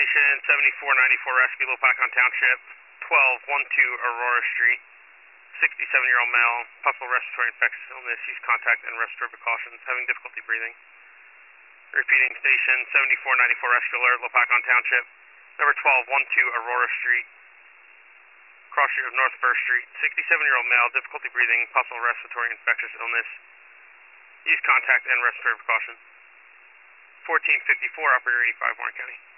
Station 7494 Rescue, Lopakon Township, 1212 Aurora Street. 67-year-old male, possible respiratory infectious illness, use contact and respiratory precautions, having difficulty breathing. Repeating, Station 7494 Rescue Alert, Lopakon Township, number 1212 Aurora Street, cross street of North First Street. 67-year-old male, difficulty breathing, possible respiratory infectious illness, use contact and respiratory precautions. 1454, Operator 85, Warren County.